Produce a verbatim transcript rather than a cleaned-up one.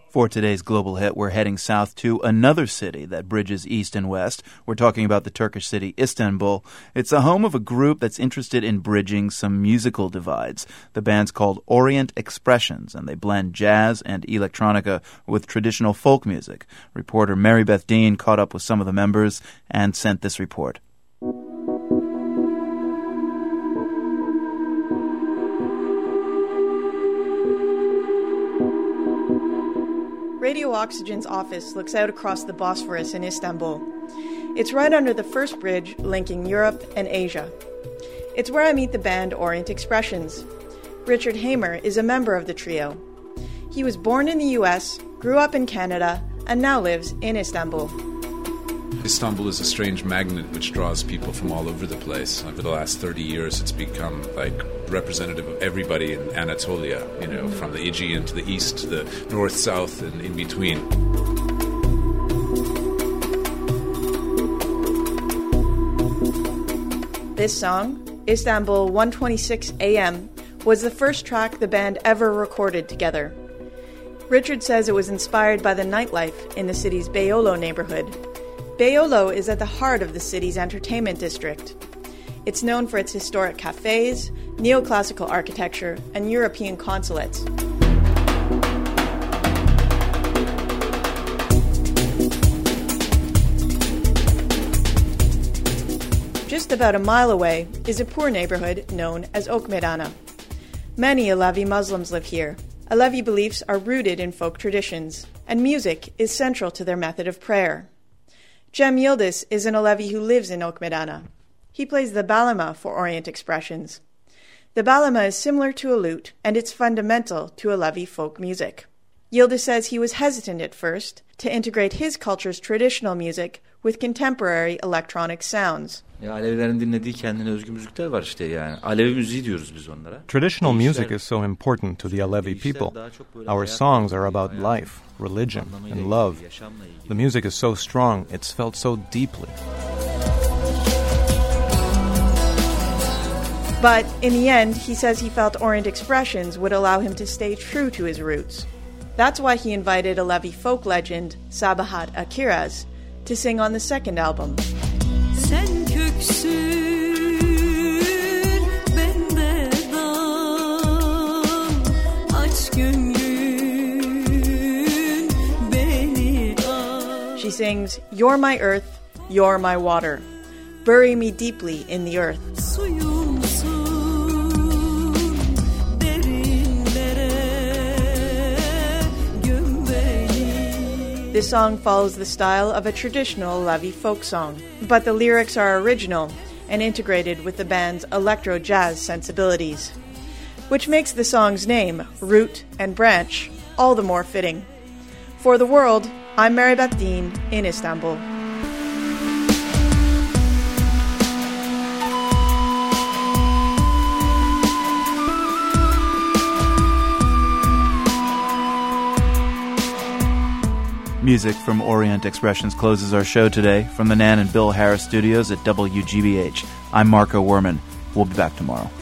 For today's Global Hit, we're heading south to another city that bridges east and west. We're talking about the Turkish city Istanbul. It's the home of a group that's interested in bridging some musical divides. The band's called Orient Expressions, and they blend jazz and electronica with traditional folk music. Reporter Mary Beth Dean caught up with some of the members and sent this report. Radio Oxygen's office looks out across the Bosphorus in Istanbul. It's right under the first bridge linking Europe and Asia. It's where I meet the band Orient Expressions. Richard Hamer is a member of the trio. He was born in the U S, grew up in Canada, and now lives in Istanbul. Istanbul is a strange magnet which draws people from all over the place. Over the last thirty years, it's become like representative of everybody in Anatolia, you know, from the Aegean to the east to the north, south, and in between. This song, Istanbul one twenty-six A M, was the first track the band ever recorded together. Richard says it was inspired by the nightlife in the city's Beyoğlu neighborhood. Beyoğlu is at the heart of the city's entertainment district. It's known for its historic cafes, neoclassical architecture, and European consulates. Just about a mile away is a poor neighborhood known as Okmedana. Many Alevi Muslims live here. Alevi beliefs are rooted in folk traditions, and music is central to their method of prayer. Cem Yıldız is an Alevi who lives in Okmedana. He plays the balama for Orient Expressions. The balama is similar to a lute, and it's fundamental to Alevi folk music. Yıldız says he was hesitant at first to integrate his culture's traditional music with contemporary electronic sounds. Ya Alevilerin dinlediği kendine özgü müzikler var işte yani. Alevi müziği diyoruz biz onlara. Traditional music is so important to the Alevi people. Our songs are about life, religion, and love. The music is so strong, it's felt so deeply. But in the end, he says he felt Orient Expressions would allow him to stay true to his roots. That's why he invited Alevi folk legend Sabahat Akiraz to sing on the second album. Sen köksün, bende dal, aç gönlün beni al. She sings, "You're my earth, you're my water. Bury me deeply in the earth." Suyumsun, derinlere göm beni. This song follows the style of a traditional Alevi folk song, but the lyrics are original and integrated with the band's electro-jazz sensibilities, which makes the song's name, Root and Branch, all the more fitting. For The World, I'm Mary Beth Dean in Istanbul. Music from Orient Expressions closes our show today. From the Nan and Bill Harris studios at W G B H, I'm Marco Werman. We'll be back tomorrow.